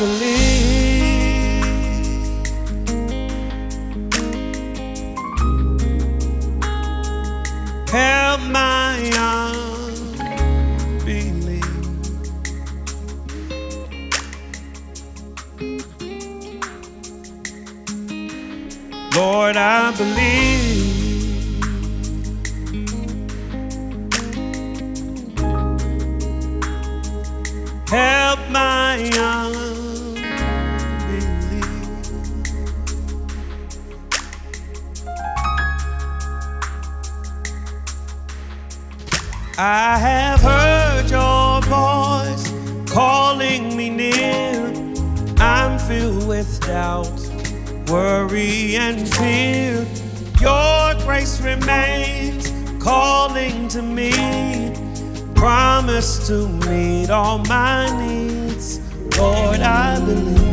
believe. Help my unbelief. Lord, I believe. Help my unbelief. I have heard your voice calling me near. I'm filled with doubt, worry and fear. Your grace remains calling to me. Promise to meet all my needs. Lord, I believe.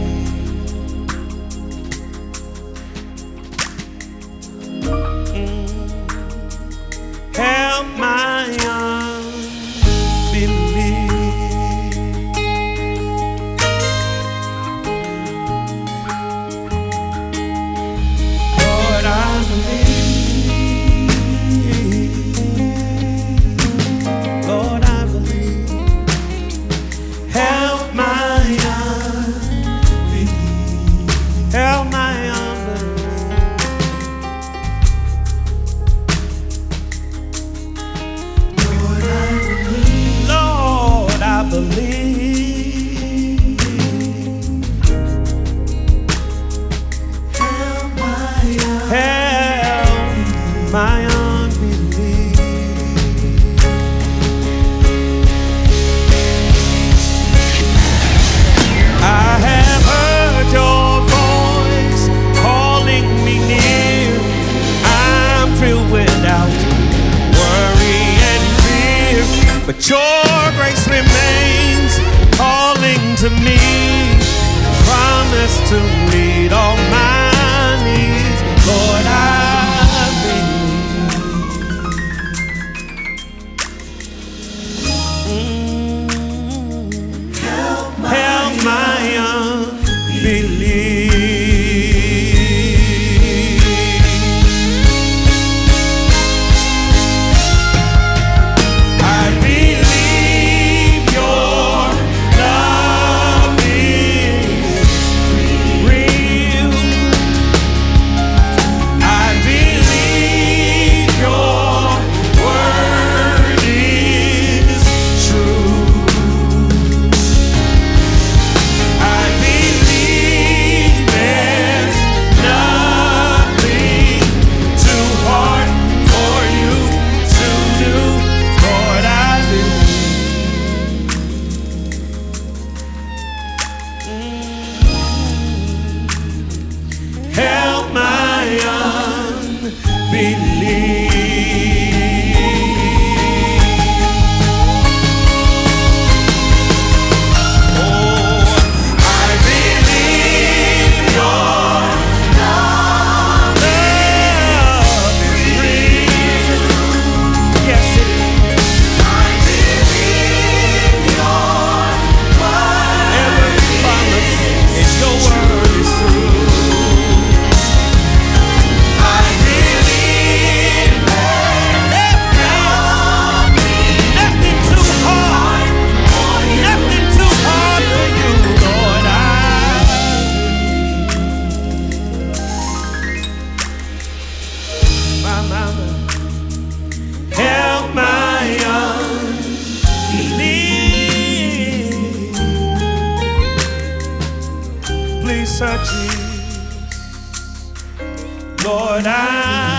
Help my unbelief. Lord, I believe. Lord, I believe. Help my unbelief. Help my believe. Help my unbelief. I have heard your voice calling me near. I'm filled with doubt, worry and fear, but your grace remains calling to me. Promise to meet all my needs. Lord, I believe. Help my unbelief. Help my unbelief. Help my unbelief. Please search me, Lord,